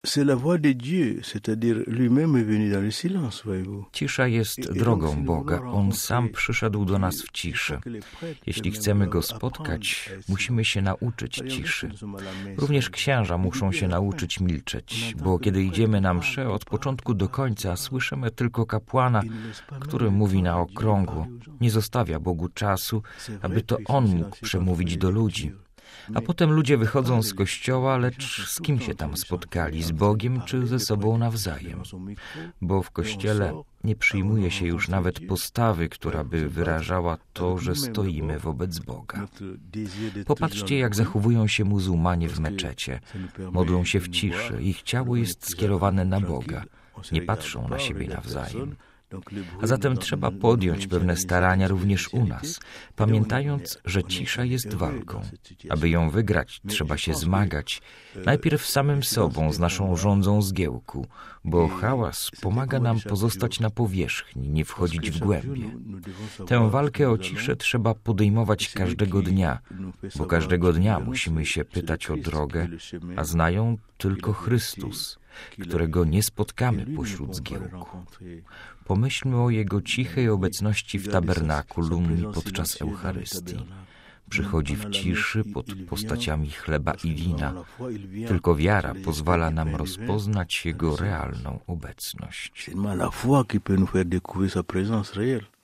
Cisza jest drogą Boga. On sam przyszedł do nas w ciszy. Jeśli chcemy Go spotkać, musimy się nauczyć ciszy. Również księża muszą się nauczyć milczeć, bo kiedy idziemy na mszę, od początku do końca słyszymy tylko kapłana, który mówi na okrągło. Nie zostawia Bogu czasu, aby to On mógł przemówić do ludzi. A potem ludzie wychodzą z kościoła, lecz z kim się tam spotkali? Z Bogiem czy ze sobą nawzajem? Bo w kościele nie przyjmuje się już nawet postawy, która by wyrażała to, że stoimy wobec Boga. Popatrzcie, jak zachowują się muzułmanie w meczecie. Modlą się w ciszy, ich ciało jest skierowane na Boga. Nie patrzą na siebie nawzajem. A zatem trzeba podjąć pewne starania również u nas, pamiętając, że cisza jest walką. Aby ją wygrać, trzeba się zmagać, najpierw samym sobą, z naszą żądzą zgiełku, bo hałas pomaga nam pozostać na powierzchni, nie wchodzić w głębie. Tę walkę o ciszę trzeba podejmować każdego dnia, bo każdego dnia musimy się pytać o drogę, a zna ją tylko Chrystus, którego nie spotkamy pośród zgiełku. Pomyślmy o Jego cichej obecności w tabernakulum i podczas Eucharystii. Przychodzi w ciszy pod postaciami chleba i wina. Tylko wiara pozwala nam rozpoznać Jego realną obecność.